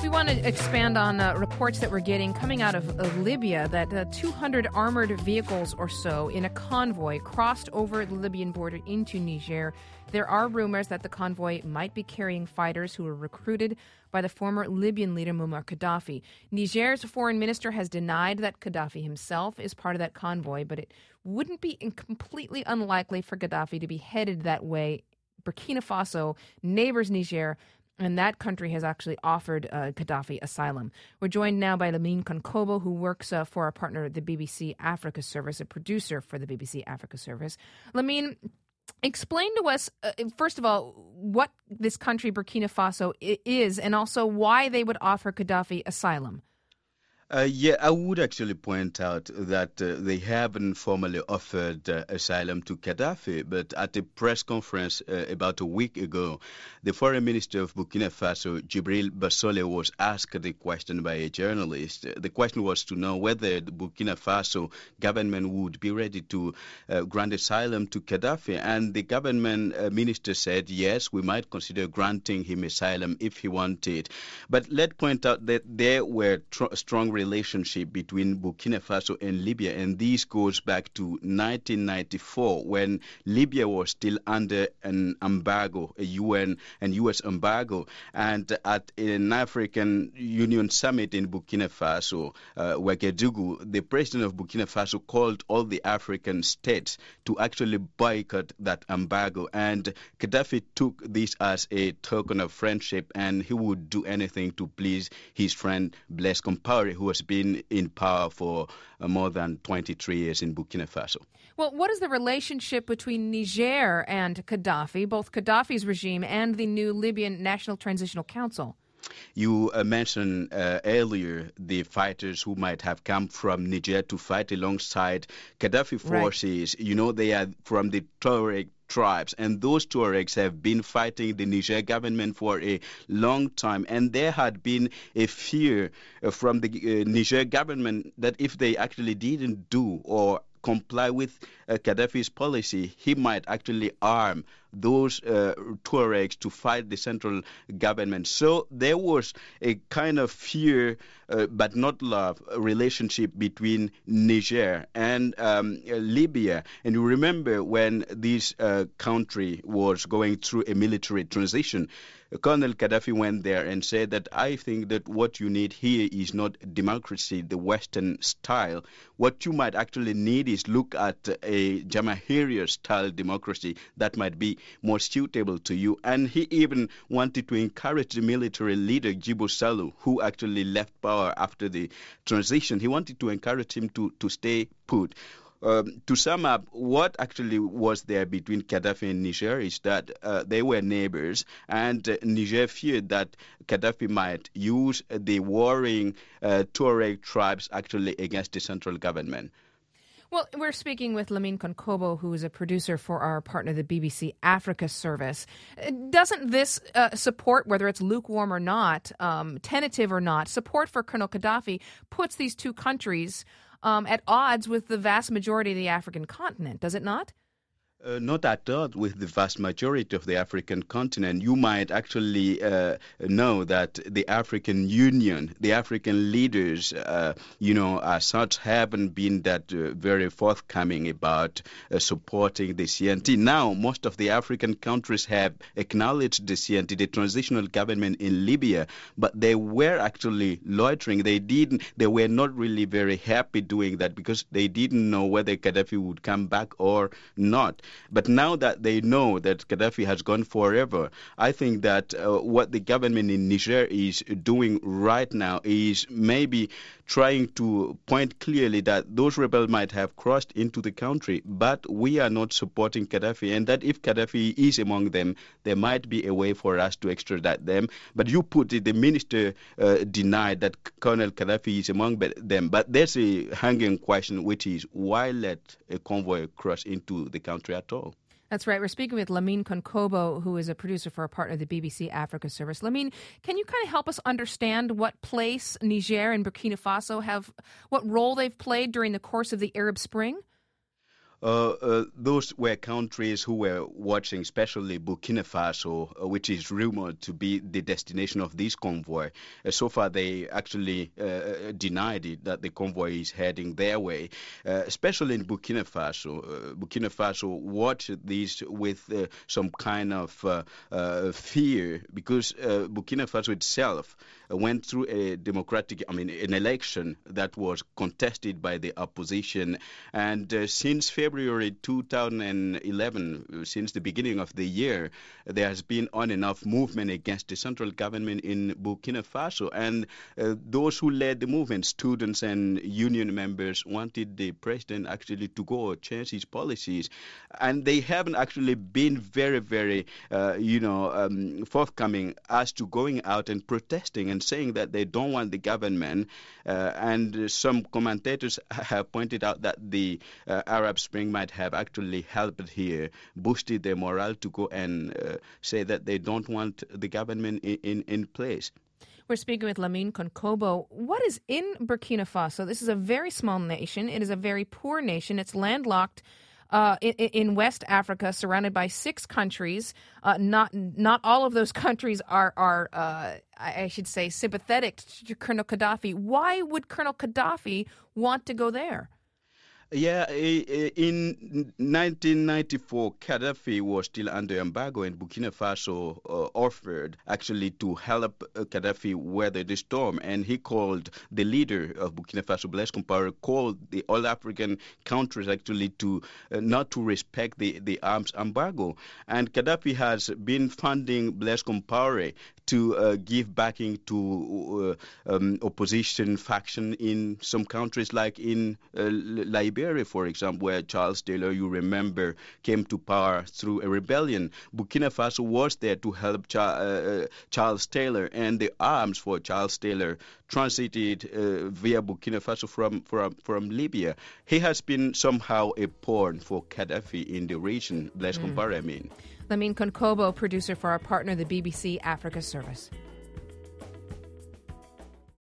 we want to expand on reports that we're getting coming out of Libya that 200 armored vehicles or so in a convoy crossed over the Libyan border into Niger. There are rumors that the convoy might be carrying fighters who were recruited by the former Libyan leader Muammar Gaddafi. Niger's foreign minister has denied that Gaddafi himself is part of that convoy, but it wouldn't be completely unlikely for Gaddafi to be headed that way. Burkina Faso neighbors Niger, and that country has actually offered Gaddafi asylum. We're joined now by Lamine Konkobo, who works for our partner, the BBC Africa Service, a producer for the BBC Africa Service. Lamine, explain to us, first of all, what this country, Burkina Faso, is, and also why they would offer Gaddafi asylum. I would actually point out that they haven't formally offered asylum to Gaddafi, but at a press conference about a week ago, the foreign minister of Burkina Faso, Djibril Bassole, was asked the question by a journalist. The question was to know whether the Burkina Faso government would be ready to grant asylum to Gaddafi, and the government minister said, yes, we might consider granting him asylum if he wanted. But let's point out that there were strong relationship between Burkina Faso and Libya, and this goes back to 1994 when Libya was still under an embargo, a UN and US embargo, and at an African Union summit in Burkina Faso, Ouagadougou, the president of Burkina Faso called all the African states to actually boycott that embargo, and Gaddafi took this as a token of friendship, and he would do anything to please his friend Blaise Compaoré, who has been in power for more than 23 years in Burkina Faso. Well, what is the relationship between Niger and Gaddafi, both Gaddafi's regime and the new Libyan National Transitional Council? You mentioned earlier the fighters who might have come from Niger to fight alongside Gaddafi forces. Right. You know, they are from the Tuareg tribes, and those Tuaregs have been fighting the Niger government for a long time, and there had been a fear from the Niger government that if they actually didn't do or comply with Gaddafi's policy, he might actually arm those Tuaregs to fight the central government. So there was a kind of fear, but not love, relationship between Niger and Libya. And you remember when this country was going through a military transition, Colonel Gaddafi went there and said that I think that what you need here is not democracy, the Western style. What you might actually need is look at a Jamahiriya-style democracy that might be more suitable to you. And he even wanted to encourage the military leader, Djibo Salou, who actually left power after the transition. He wanted to encourage him to stay put. To sum up, what actually was there between Gaddafi and Niger is that they were neighbors, and Niger feared that Gaddafi might use the warring Tuareg tribes actually against the central government. Well, we're speaking with Lamine Konkobo, who is a producer for our partner, the BBC Africa Service. Doesn't this support, whether it's lukewarm or not, tentative or not, support for Colonel Gaddafi puts these two countries at odds with the vast majority of the African continent, does it not? Not at all with the vast majority of the African continent. You might actually know that the African Union, the African leaders, as such, haven't been that very forthcoming about supporting the CNT. Now, most of the African countries have acknowledged the CNT, the transitional government in Libya, but they were actually loitering. They were not really very happy doing that because they didn't know whether Gaddafi would come back or not. But now that they know that Gaddafi has gone forever, I think that what the government in Niger is doing right now is maybe trying to point clearly that those rebels might have crossed into the country, but we are not supporting Gaddafi, and that if Gaddafi is among them, there might be a way for us to extradite them. But you put it, the minister denied that Colonel Gaddafi is among them. But there's a hanging question, which is why let a convoy cross into the country at all? That's right. We're speaking with Lamine Konkobo, who is a producer for our partner, the BBC Africa Service. Lamine, can you kind of help us understand what place Niger and Burkina Faso what role they've played during the course of the Arab Spring? Those were countries who were watching, especially Burkina Faso, which is rumored to be the destination of this convoy. So far, they actually denied it, that the convoy is heading their way, especially in Burkina Faso. Burkina Faso watched this with some kind of fear, because Burkina Faso itself went through an election that was contested by the opposition, and since February 2011, since the beginning of the year, there has been on and off movement against the central government in Burkina Faso, and those who led the movement, students and union members, wanted the president actually to go or change his policies, and they haven't actually been very, very, forthcoming as to going out and protesting and saying that they don't want the government. And some commentators have pointed out that the Arab Spring might have actually helped here, boosted their morale to go and say that they don't want the government in place. We're speaking with Lamine Konkobo. What is in Burkina Faso? This is a very small nation. It is a very poor nation. It's landlocked in West Africa, surrounded by 6 countries. Not all of those countries are I should say, sympathetic to Colonel Gaddafi. Why would Colonel Gaddafi want to go there? Yeah, in 1994, Gaddafi was still under embargo, and Burkina Faso offered actually to help Gaddafi weather the storm. And he called the leader of Burkina Faso, Blaise Compaoré, called the all African countries actually to not to respect the arms embargo. And Gaddafi has been funding Blaise Compaoré to give backing to opposition faction in some countries, like in Liberia, for example, where Charles Taylor, you remember, came to power through a rebellion. Burkina Faso was there to help Charles Taylor, and the arms for Charles Taylor transited via Burkina Faso from Libya. He has been somehow a pawn for Gaddafi in the region, Blaise Compaoré, I mean. Lamine Konkobo, producer for our partner, the BBC Africa Service.